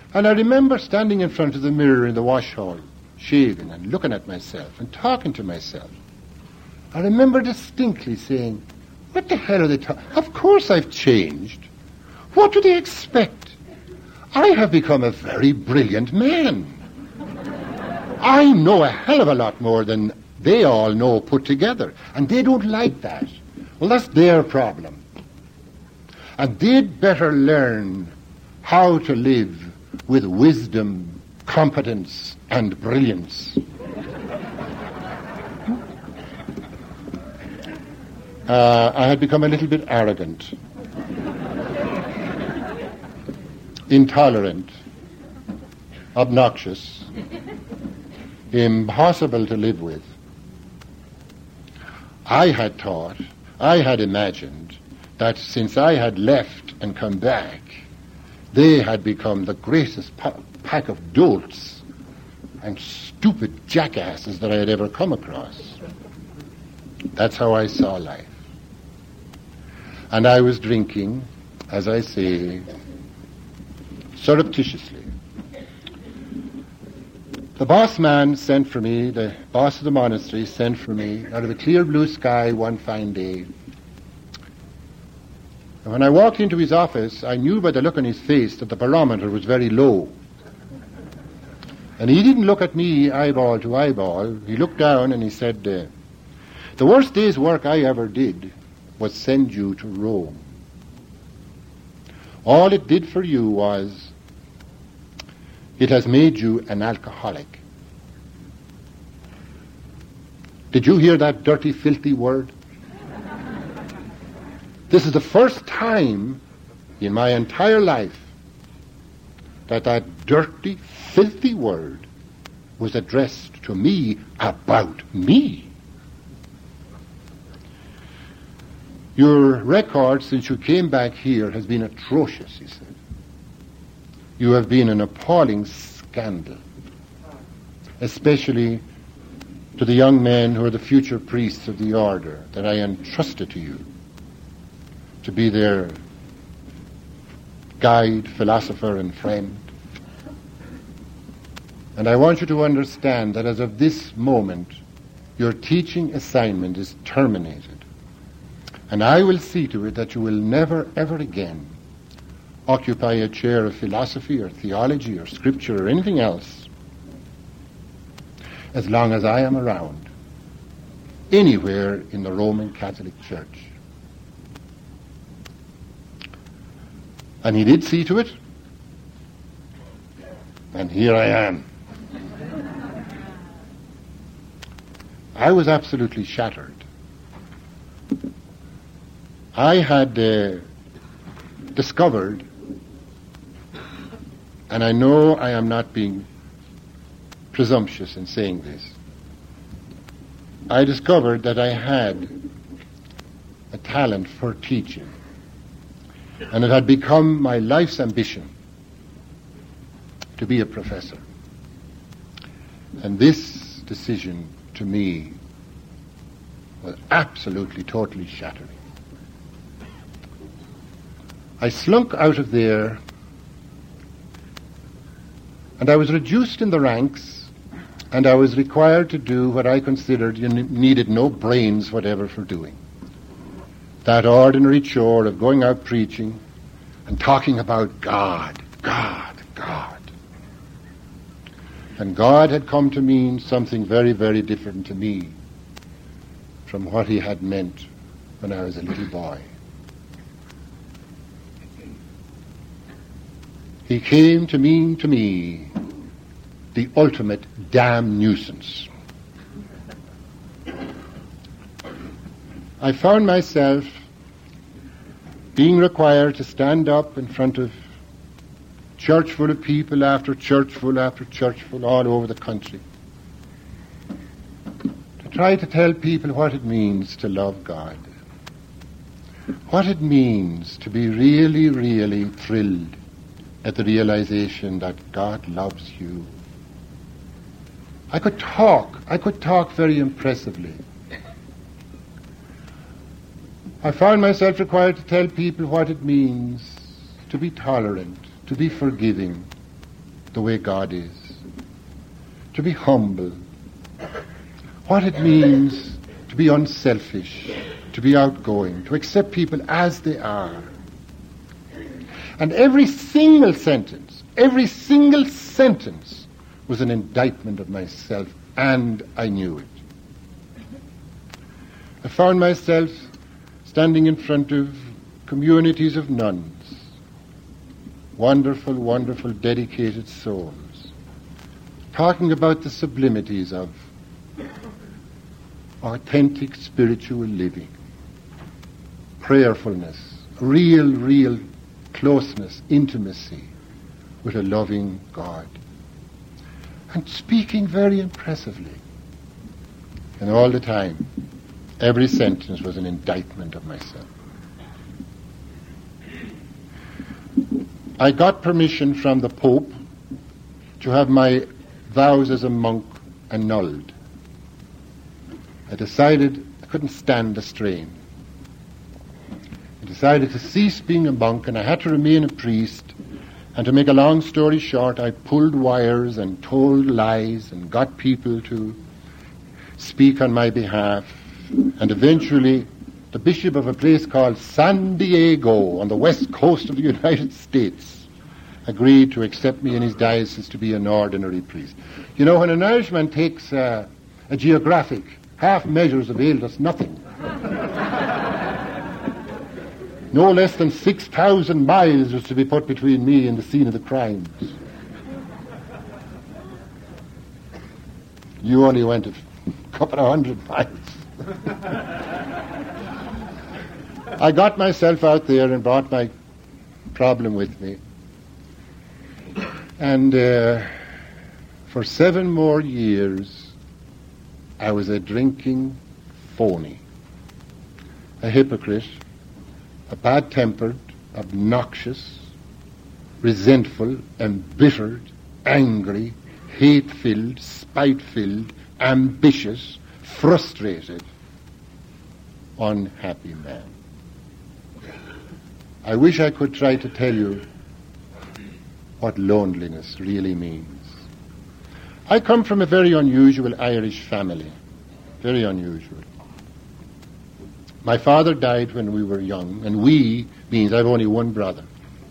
And I remember standing in front of the mirror in the wash hall, shaving and looking at myself and talking to myself. I remember distinctly saying, what the hell are they talking? Of course I've changed. What do they expect? I have become a very brilliant man. I know a hell of a lot more than they all know put together. And they don't like that. Well, that's their problem. And they'd better learn how to live with wisdom, competence, and brilliance. I had become a little bit arrogant, intolerant, obnoxious, impossible to live with. I had thought, I had imagined that since I had left and come back, they had become the greatest pack of dolts and stupid jackasses that I had ever come across. That's how I saw life. And I was drinking, as I say, surreptitiously. The boss man sent for me, the boss of the monastery sent for me out of the clear blue sky one fine day. And when I walked into his office, I knew by the look on his face that the barometer was very low. And he didn't look at me eyeball to eyeball. He looked down and he said, the worst day's work I ever did was send you to Rome. All it did for you was, it has made you an alcoholic. Did you hear that dirty, filthy word? This is the first time in my entire life that dirty, filthy word was addressed to me about me. Your record since you came back here has been atrocious, he said. You have been an appalling scandal, especially to the young men who are the future priests of the order that I entrusted to you to be their guide, philosopher, and friend. And I want you to understand that as of this moment, your teaching assignment is terminated. And I will see to it that you will never, ever again occupy a chair of philosophy or theology or scripture or anything else as long as I am around, anywhere in the Roman Catholic Church. And he did see to it, and here I am. I was absolutely shattered. I had discovered, and I know I am not being presumptuous in saying this, I discovered that I had a talent for teaching, and it had become my life's ambition to be a professor. And this decision to me was absolutely, totally shattering. I slunk out of there, and I was reduced in the ranks, and I was required to do what I considered you needed no brains whatever for doing. That ordinary chore of going out preaching and talking about God, God, God. And God had come to mean something very, very different to me from what he had meant when I was a little boy. He came to mean to me the ultimate damn nuisance. I found myself being required to stand up in front of church full of people after church full after church full all over the country to try to tell people what it means to love God, what it means to be really, really thrilled at the realization that God loves you. I could talk very impressively. I found myself required to tell people what it means to be tolerant, to be forgiving, the way God is, to be humble, what it means to be unselfish, to be outgoing, to accept people as they are. And every single sentence was an indictment of myself, and I knew it. I found myself standing in front of communities of nuns, wonderful, wonderful, dedicated souls, talking about the sublimities of authentic spiritual living, prayerfulness, real closeness, intimacy with a loving God, and speaking very impressively. And all the time, every sentence was an indictment of myself. I got permission from the Pope to have my vows as a monk annulled. I decided I couldn't stand the strain. I decided to cease being a monk, and I had to remain a priest. And to make a long story short, I pulled wires and told lies and got people to speak on my behalf. And eventually, the bishop of a place called San Diego on the west coast of the United States agreed to accept me in his diocese to be an ordinary priest. You know, when an Irishman takes a geographic, half measures availed us nothing. No less than 6,000 miles was to be put between me and the scene of the crimes. You only went a couple of 100 miles. I got myself out there and brought my problem with me. And for 7 more years, I was a drinking phony, a hypocrite, a bad-tempered, obnoxious, resentful, embittered, angry, hate-filled, spite-filled, ambitious, frustrated, unhappy man. I wish I could try to tell you what loneliness really means. I come from a very unusual Irish family, very unusual. My father died when we were young, and we means I've only one brother.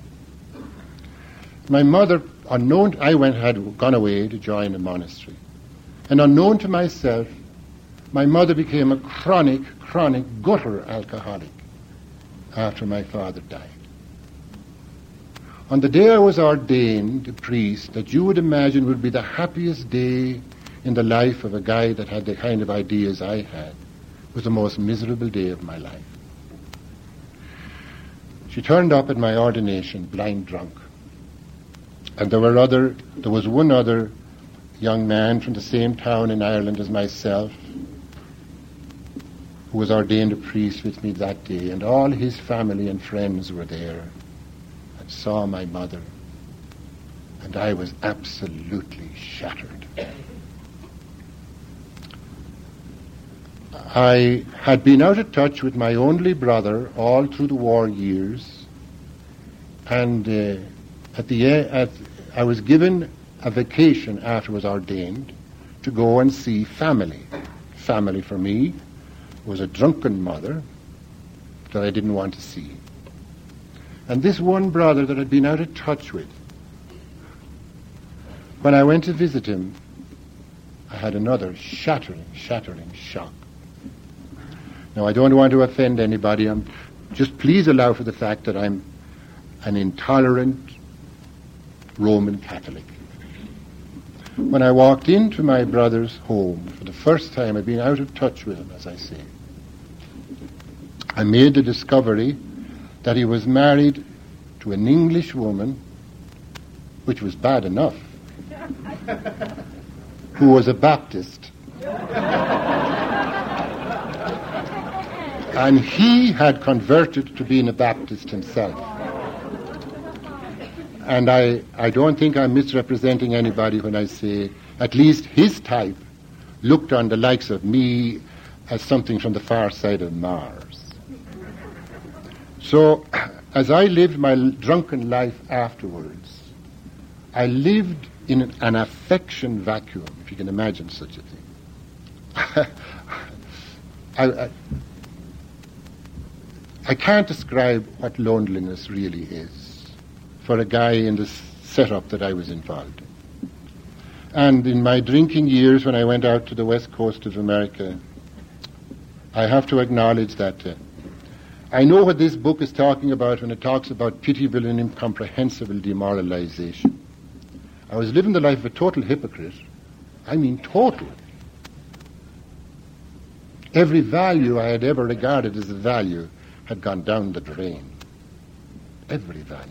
My mother, had gone away to join a monastery. And unknown to myself, my mother became a chronic gutter alcoholic after my father died. On the day I was ordained a priest, that you would imagine would be the happiest day in the life of a guy that had the kind of ideas I had, was the most miserable day of my life. She turned up at my ordination blind drunk. And there was one other young man from the same town in Ireland as myself who was ordained a priest with me that day, and all his family and friends were there and saw my mother, and I was absolutely shattered. I had been out of touch with my only brother all through the war years, and I was given a vacation after I was ordained to go and see family. Family for me was a drunken mother that I didn't want to see. And this one brother that I'd been out of touch with, when I went to visit him, I had another shattering shock. Now, I don't want to offend anybody. Just please allow for the fact that I'm an intolerant Roman Catholic. When I walked into my brother's home for the first time, I'd been out of touch with him, as I say, I made the discovery that he was married to an English woman, which was bad enough, who was a Baptist. And he had converted to being a Baptist himself. And I don't think I'm misrepresenting anybody when I say at least his type looked on the likes of me as something from the far side of Mars. So as I lived my drunken life afterwards, I lived in an affection vacuum, if you can imagine such a thing. I can't describe what loneliness really is for a guy in this setup that I was involved in. And in my drinking years, when I went out to the west coast of America, I have to acknowledge that I know what this book is talking about when it talks about pitiable and incomprehensible demoralization. I was living the life of a total hypocrite. I mean total. Every value I had ever regarded as a value had gone down the drain. Every value.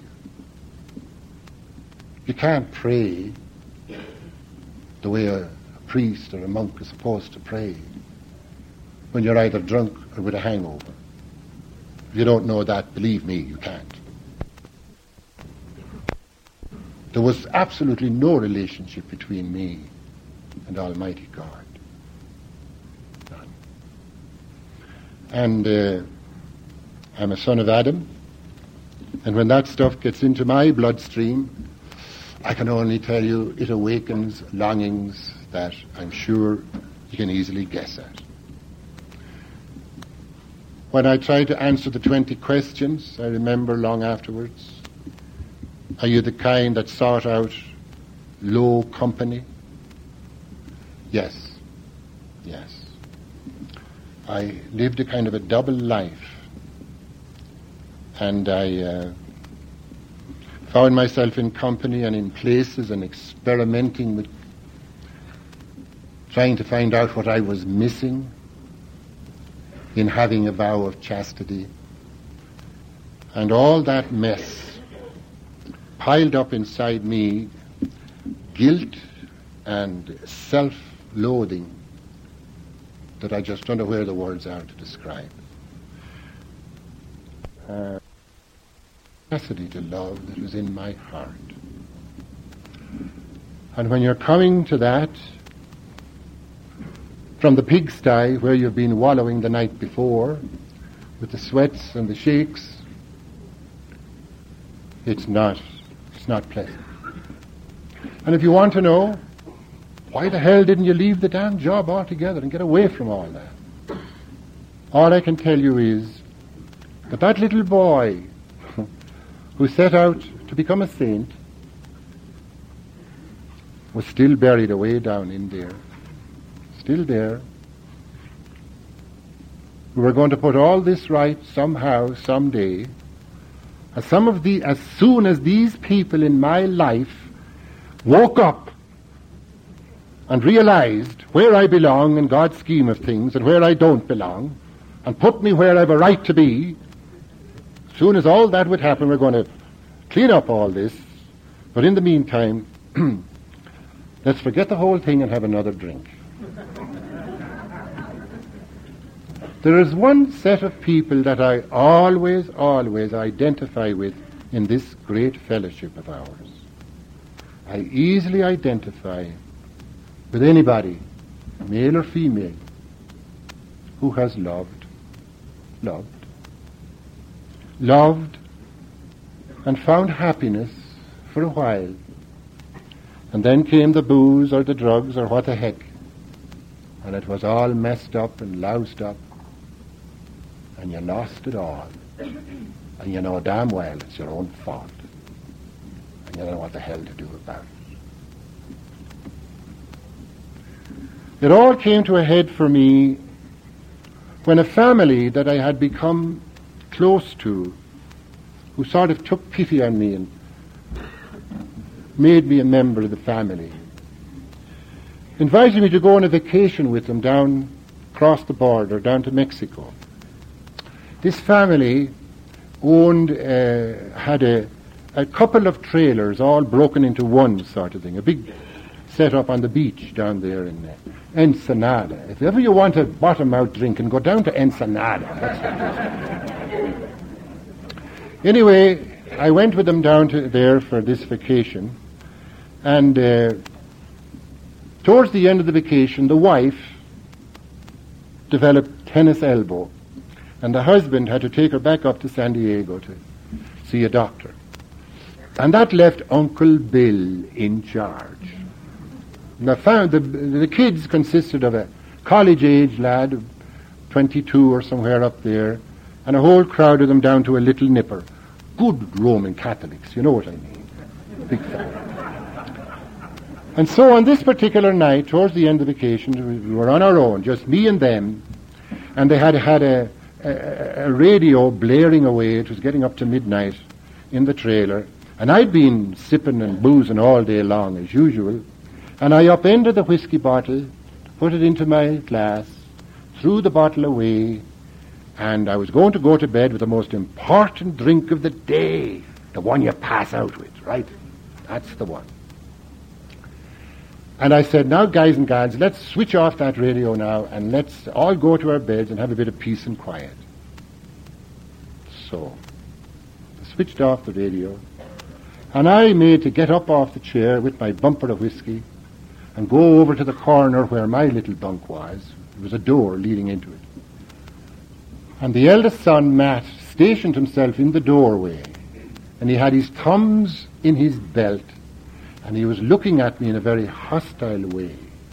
You can't pray the way a priest or a monk is supposed to pray when you're either drunk or with a hangover. If you don't know that, believe me, you can't. There was absolutely no relationship between me and Almighty God. None. And I'm a son of Adam, and when that stuff gets into my bloodstream, I can only tell you it awakens longings that I'm sure you can easily guess at. When I tried to answer the 20 questions, I remember long afterwards, are you the kind that sought out low company? Yes. Yes. I lived a kind of a double life. And I found myself in company and in places and experimenting with trying to find out what I was missing in having a vow of chastity. And all that mess piled up inside me, guilt and self-loathing that I just don't know where the words are to describe. Capacity to love that was in my heart. And when you're coming to that from the pigsty where you've been wallowing the night before with the sweats and the shakes, it's not pleasant. And if you want to know, why the hell didn't you leave the damn job altogether and get away from all that? All I can tell you is that little boy who set out to become a saint was still buried away down in there. Still there. We were going to put all this right somehow, someday. As soon as these people in my life woke up and realized where I belong in God's scheme of things and where I don't belong, and put me where I have a right to be, as soon as all that would happen, we're going to clean up all this. But in the meantime, let's forget the whole thing and have another drink. There is one set of people that I always identify with in this great fellowship of ours. I easily identify with anybody, male or female, who has loved and found happiness for a while. And then came the booze or the drugs or what the heck, and it was all messed up and loused up, and you lost it all. And you know damn well it's your own fault. And you don't know what the hell to do about it. It all came to a head for me when a family that I had become close to, who sort of took pity on me and made me a member of the family, invited me to go on a vacation with them down across the border, down to Mexico. This family had a couple of trailers all broken into one sort of thing, a big set up on the beach down there in Ensenada. If ever you want a bottom-out drink, and go down to Ensenada. That's Anyway, I went with them down to there for this vacation, and towards the end of the vacation, the wife developed tennis elbow, and the husband had to take her back up to San Diego to see a doctor. And that left Uncle Bill in charge. And I found the kids consisted of a college-age lad, 22 or somewhere up there, and a whole crowd of them down to a little nipper. Good Roman Catholics, you know what I mean. Big family. And so on this particular night, towards the end of the vacation, we were on our own, just me and them, and they had a radio blaring away. It was getting up to midnight in the trailer, and I'd been sipping and boozing all day long as usual, and I upended the whiskey bottle, put it into my glass, threw the bottle away, and I was going to go to bed with the most important drink of the day, the one you pass out with, right? That's the one. And I said, now guys and gals, let's switch off that radio now and let's all go to our beds and have a bit of peace and quiet. So, I switched off the radio, and I made to get up off the chair with my bumper of whiskey and go over to the corner where my little bunk was. There was a door leading into it. And the eldest son, Matt, stationed himself in the doorway, and he had his thumbs in his belt, and he was looking at me in a very hostile way.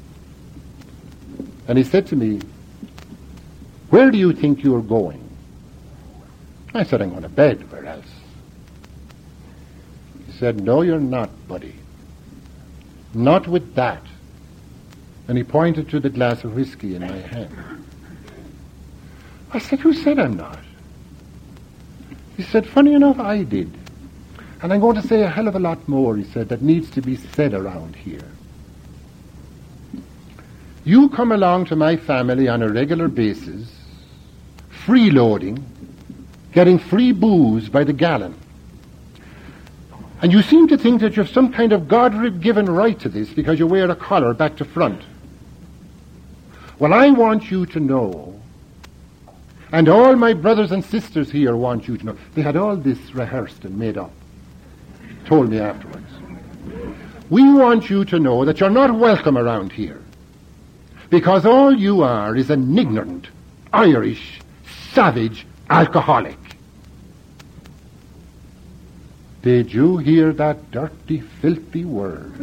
And he said to me, "Where do you think you're going?" I said, "I'm going to bed. Where else?" He said, "No, you're not, buddy. Not with that." And he pointed to the glass of whiskey in my hand. I said, "Who said I'm not?" He said, "Funny enough, I did. And I'm going to say a hell of a lot more," he said, "that needs to be said around here. You come along to my family on a regular basis, freeloading, getting free booze by the gallon. And you seem to think that you have some kind of God-given right to this because you wear a collar back to front. Well, I want you to know, and all my brothers and sisters here want you to know." They had all this rehearsed and made up. Told me afterwards. "We want you to know that you're not welcome around here, because all you are is an ignorant, Irish, savage alcoholic." Did you hear that dirty, filthy word?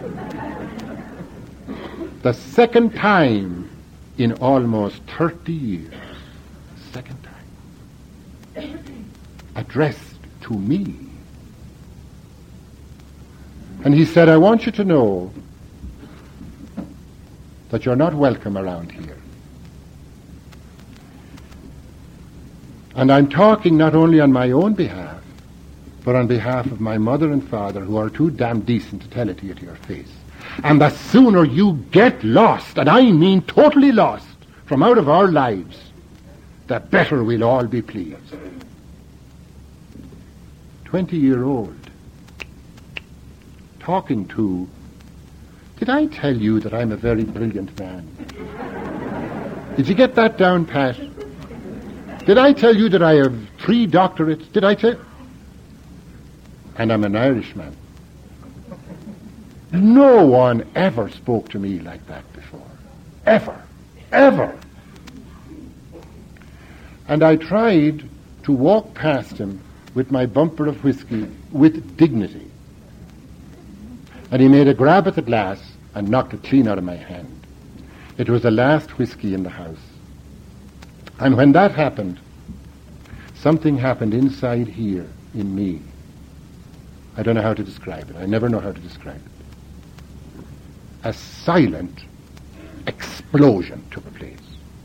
The second time in almost 30 years. Second time. Addressed to me. And he said, "I want you to know that you're not welcome around here. And I'm talking not only on my own behalf, but on behalf of my mother and father, who are too damn decent to tell it to you to your face. And the sooner you get lost, and I mean totally lost, from out of our lives, the better we'll all be pleased." 20-year-old. Talking to, did I tell you that I'm a very brilliant man? Did you get that down, Pat? Did I tell you that I have 3 doctorates? Did I tell? And I'm an Irishman. No one ever spoke to me like that before. Ever. Ever. And I tried to walk past him with my bumper of whiskey with dignity. And he made a grab at the glass and knocked it clean out of my hand. It was the last whiskey in the house. And when that happened, something happened inside here in me. I don't know how to describe it. I never know how to describe it. A silent explosion took place.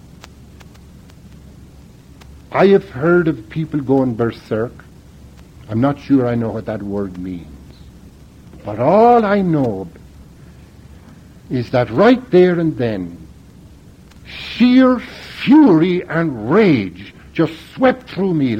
I have heard of people going berserk. I'm not sure I know what that word means. But all I know is that right there and then, sheer fury and rage just swept through me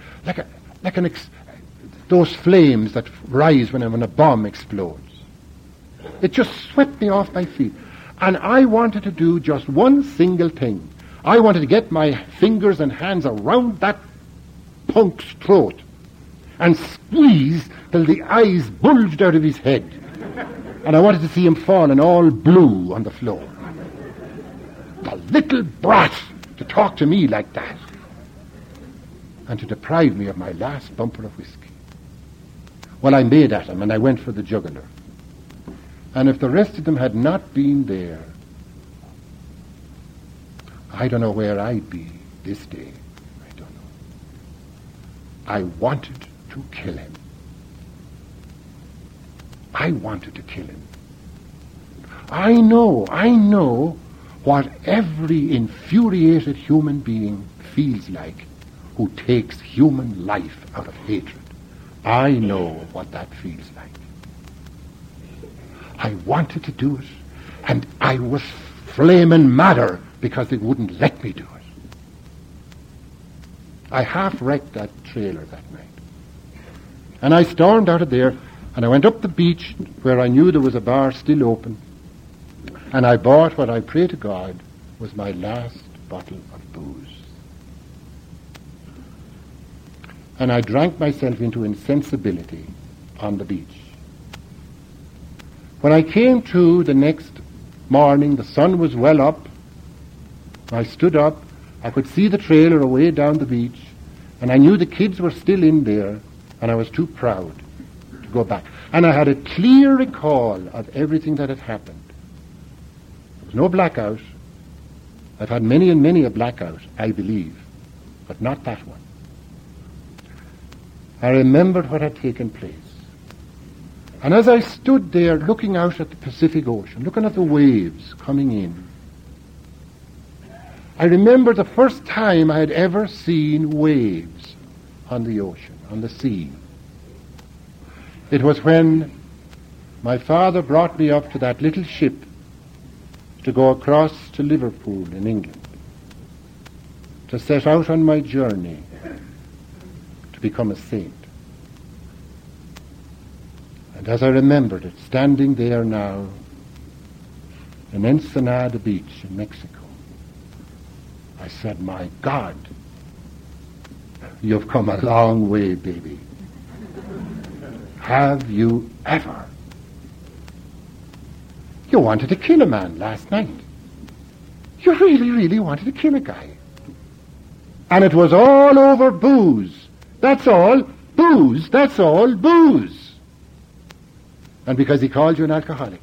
those flames that rise when a bomb explodes. It just swept me off my feet. And I wanted to do just one single thing. I wanted to get my fingers and hands around that punk's throat and squeeze till the eyes bulged out of his head. And I wanted to see him falling all blue on the floor. The little brat to talk to me like that and to deprive me of my last bumper of whiskey. Well, I made at him, and I went for the jugular. And if the rest of them had not been there, I don't know where I'd be this day. I don't know. I wanted to kill him. I wanted to kill him. I know what every infuriated human being feels like who takes human life out of hatred. I know what that feels like. I wanted to do it, and I was flaming madder because they wouldn't let me do it. I half wrecked that trailer that night. And I stormed out of there, and I went up the beach where I knew there was a bar still open, and I bought what I pray to God was my last bottle of booze. And I drank myself into insensibility on the beach. When I came to the next morning, the sun was well up. I stood up. I could see the trailer away down the beach, and I knew the kids were still in there, and I was too proud to go back. And I had a clear recall of everything that had happened. There was no blackout. I've had many and many a blackout, I believe, but not that one. I remembered what had taken place. And as I stood there looking out at the Pacific Ocean, looking at the waves coming in, I remember the first time I had ever seen waves on the ocean, on the sea. It was when my father brought me up to that little ship to go across to Liverpool in England, to set out on my journey to become a saint. And as I remembered it, standing there now in Ensenada Beach in Mexico, I said, my God, you've come a long way, baby. Have you ever? You wanted to kill a man last night. You really, really wanted to kill a guy. And it was all over booze. That's all. Booze. That's all. Booze. And because he called you an alcoholic.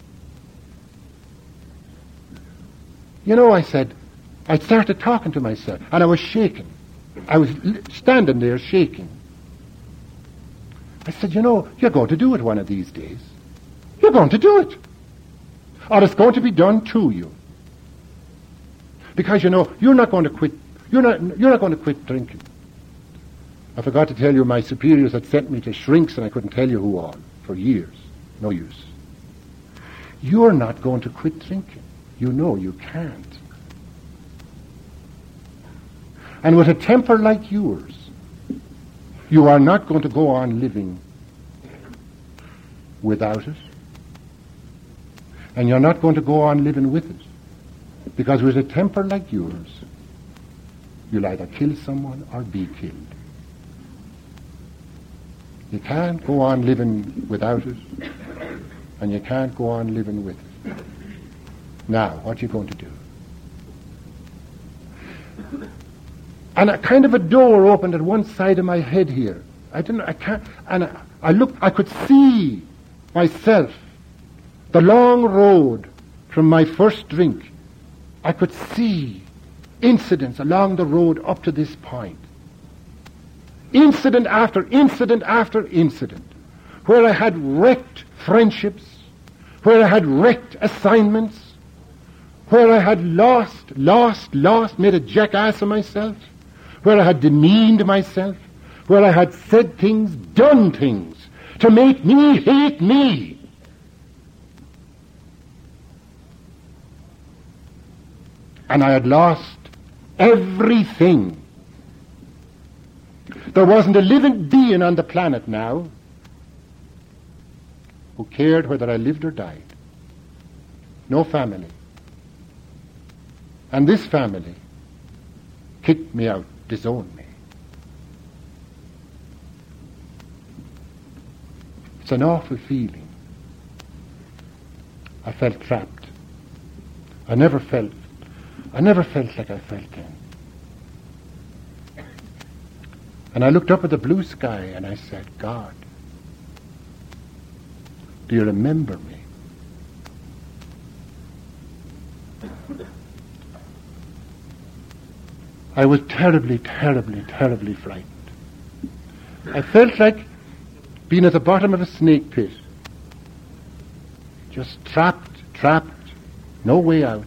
You know, I started talking to myself, and I was shaking. I was standing there shaking. I said, you know, you're going to do it one of these days. You're going to do it. Or it's going to be done to you. Because, you know, you're not going to quit. You're not going to quit drinking. I forgot to tell you, my superiors had sent me to shrinks, and I couldn't tell you who all, for years. No use. You're not going to quit drinking. You know you can't. And with a temper like yours, you are not going to go on living without it. And you're not going to go on living with it. Because with a temper like yours, you'll either kill someone or be killed. You can't go on living without it, and you can't go on living with it. Now, what are you going to do? And a kind of a door opened at one side of my head here. I could see myself, the long road from my first drink. I could see incidents along the road up to this point. Incident after incident after incident, where I had wrecked friendships, where I had wrecked assignments, where I had lost, made a jackass of myself, where I had demeaned myself, where I had said things, done things, to make me hate me. And I had lost everything. There wasn't a living being on the planet now who cared whether I lived or died. No family. And this family kicked me out, disowned me. It's an awful feeling. I felt trapped. I never felt like I felt then. And I looked up at the blue sky and I said, God, Do you remember me? I was terribly, terribly, terribly frightened. I felt like being at the bottom of a snake pit. Just trapped, no way out.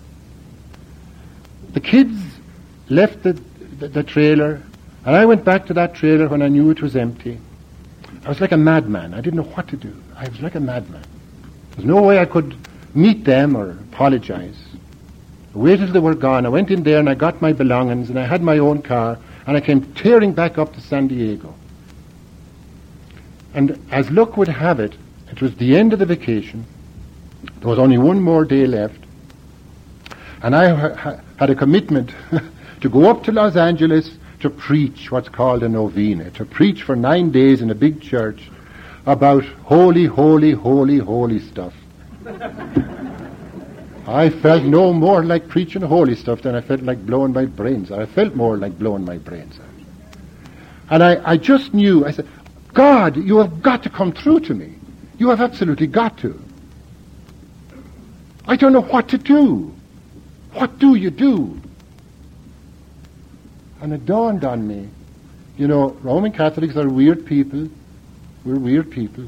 The kids left the trailer, and I went back to that trailer when I knew it was empty. I was like a madman. I didn't know what to do. I was like a madman. There's no way I could meet them or apologize. I waited till they were gone. I went in there and I got my belongings and I had my own car and I came tearing back up to San Diego. And as luck would have it, it was the end of the vacation. There was only one more day left. And I had a commitment to go up to Los Angeles to preach what's called a novena, to preach for 9 days in a big church about holy, holy, holy, holy stuff. I felt no more like preaching holy stuff than I felt like blowing my brains out. I felt more like blowing my brains out. And I just knew, I said, God, you have got to come through to me. You have absolutely got to. I don't know what to do. What do you do? And it dawned on me, you know, Roman Catholics are weird people. We're weird people.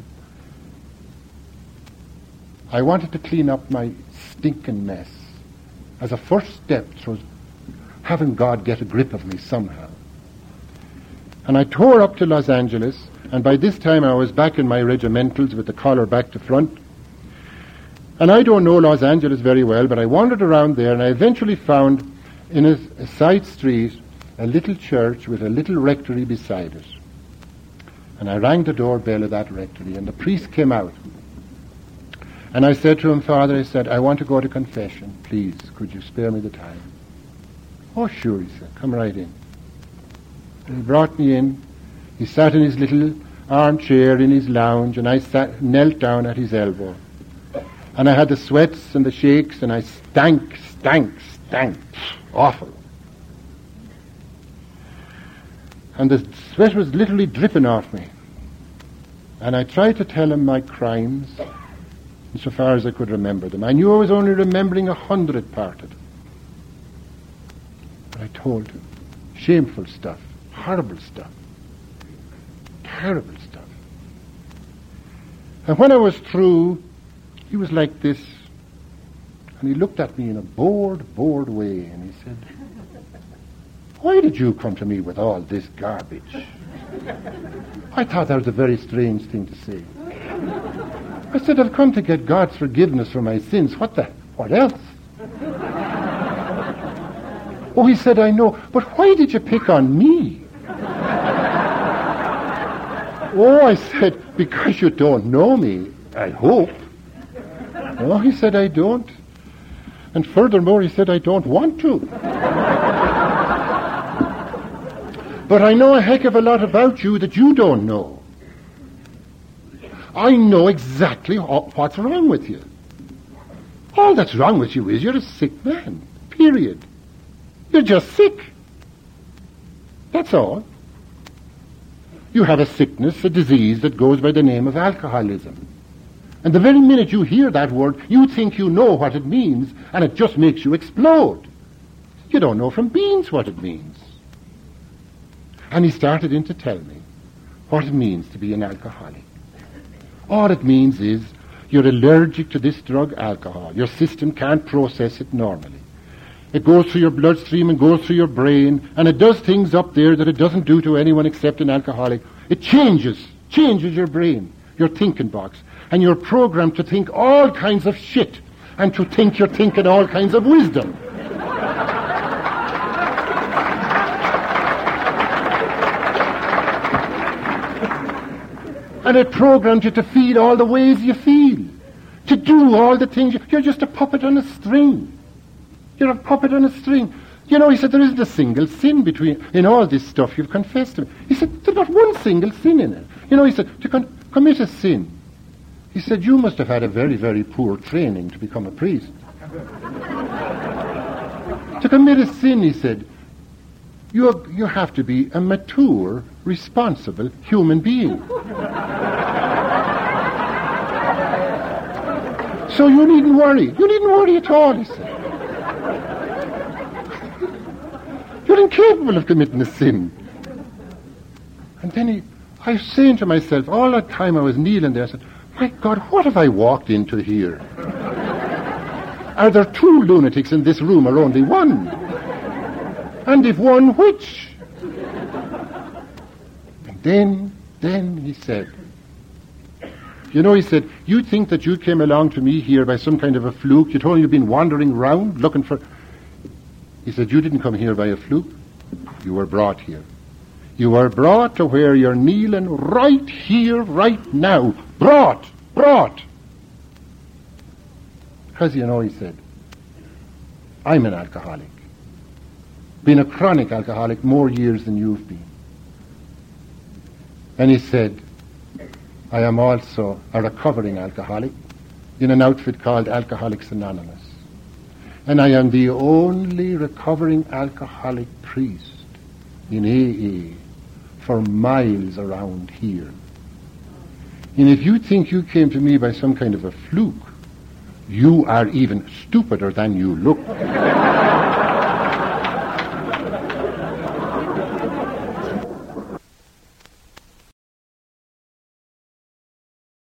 I wanted to clean up my stinking mess as a first step towards having God get a grip of me somehow. And I tore up to Los Angeles, and by this time I was back in my regimentals with the collar back to front. And I don't know Los Angeles very well, but I wandered around there, and I eventually found in a side street a little church with a little rectory beside it. And I rang the doorbell of that rectory, and the priest came out. And I said to him, Father, I said, I want to go to confession. Please, could you spare me the time? Oh, sure, he said, come right in. And he brought me in. He sat in his little armchair in his lounge, and I knelt down at his elbow. And I had the sweats and the shakes, and I stank. Awful. And the sweat was literally dripping off me. And I tried to tell him my crimes, insofar as I could remember them. I knew I was only remembering 100th part of them. But I told him. Shameful stuff. Horrible stuff. Terrible stuff. And when I was through, he was like this, and he looked at me in a bored way, and he said, why did you come to me with all this garbage? I thought that was a very strange thing to say. I said, I've come to get God's forgiveness for my sins. What else? Oh, he said, I know, but why did you pick on me? Oh, I said, because you don't know me, I hope. Oh, he said, I don't. And furthermore, he said, I don't want to. But I know a heck of a lot about you that you don't know. I know exactly what's wrong with you. All that's wrong with you is you're a sick man. Period. You're just sick. That's all. You have a sickness, a disease that goes by the name of alcoholism. And the very minute you hear that word, you think you know what it means, and it just makes you explode. You don't know from beans what it means. And he started in to tell me what it means to be an alcoholic. All it means is you're allergic to this drug, alcohol. Your system can't process it normally. It goes through your bloodstream and goes through your brain, and it does things up there that it doesn't do to anyone except an alcoholic. It changes your brain, your thinking box, and you're programmed to think all kinds of shit, and to think you're thinking all kinds of wisdom. And it programs you to feel all the ways you feel, to do all the things. You're just a puppet on a string. You're a puppet on a string. You know, he said, there isn't a single sin in all this stuff you've confessed to me. He said, there's not one single sin in it. You know, he said, to commit a sin. He said, you must have had a very, very poor training to become a priest. To commit a sin, he said, you have to be a mature, responsible human being. So you needn't worry. You needn't worry at all, he said. You're incapable of committing a sin. And then I was saying to myself, all that time I was kneeling there, I said, my God, what have I walked into here? Are there two lunatics in this room or only one? And if one, which? And then he said, he said, you think that you came along to me here by some kind of a fluke? You told me you've been wandering around looking for... He said, you didn't come here by a fluke. You were brought here. You were brought to where you're kneeling right here, right now. Brought. Because he said, I'm an alcoholic. Been a chronic alcoholic more years than you've been. And he said, I am also a recovering alcoholic in an outfit called Alcoholics Anonymous. And I am the only recovering alcoholic priest in AA for miles around here. And if you think you came to me by some kind of a fluke, you are even stupider than you look.